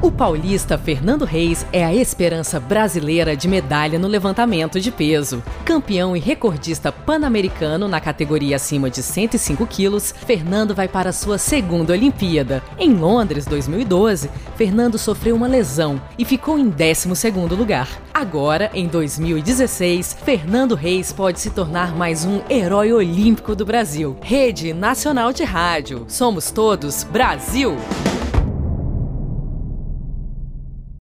O paulista Fernando Reis é a esperança brasileira de medalha no levantamento de peso. Campeão e recordista pan-americano na categoria acima de 105 quilos, Fernando vai para sua segunda Olimpíada. Em Londres, 2012, Fernando sofreu uma lesão e ficou em 12º lugar. Agora, em 2016, Fernando Reis pode se tornar mais um herói olímpico do Brasil. Rede Nacional de Rádio. Somos todos Brasil!